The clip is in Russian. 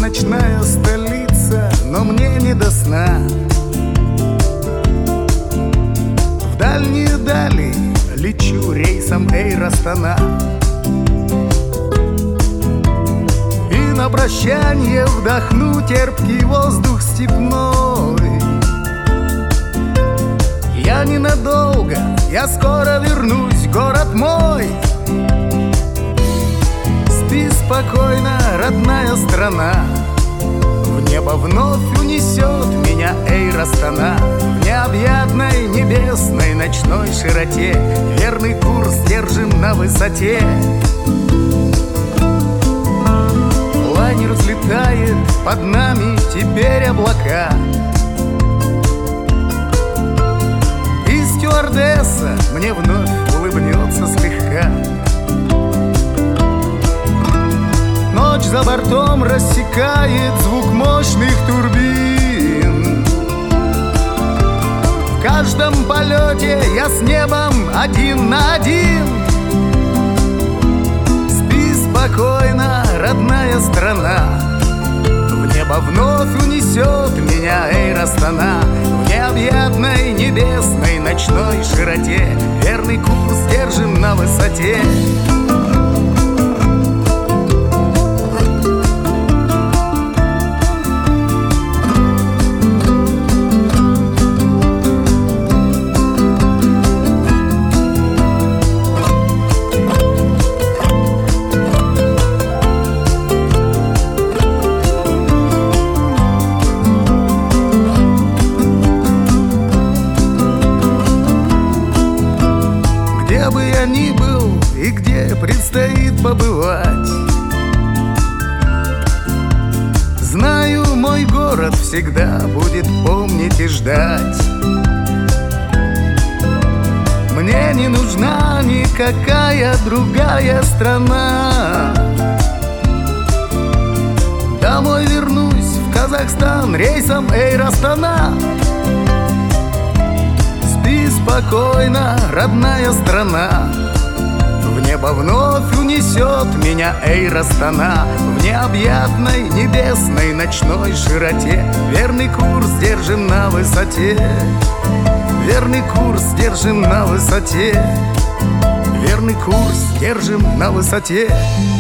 ночная столица, но мне не до сна. В дальние дали лечу рейсом Эйр Астана. И на прощанье вдохну терпкий воздух степной. Я ненадолго, я скоро вернусь, город мой. Спи спокойно, родная страна, в небо вновь унесет меня Эйр Астана. В необъятной небесной ночной широте верный курс держим на высоте. Лайнер взлетает, под нами теперь облака. И стюардесса мне вновь улыбнется слегка. Ночь за бортом рассекает звук мощных турбин. В каждом полете я с небом один на один. Спи спокойно, родная страна, в небо вновь унесет меня Эйр Астана. В необъятной небесной ночной широте верный курс держим на высоте. Где бы я ни был и где предстоит побывать, знаю, мой город всегда будет помнить и ждать. Мне не нужна никакая другая страна. Домой вернусь, в Казахстан, рейсом Эйр Астана. Спокойно, родная страна, в небо вновь унесет меня Эйр Астана. В необъятной небесной ночной широте верный курс держим на высоте. Верный курс держим на высоте. Верный курс держим на высоте.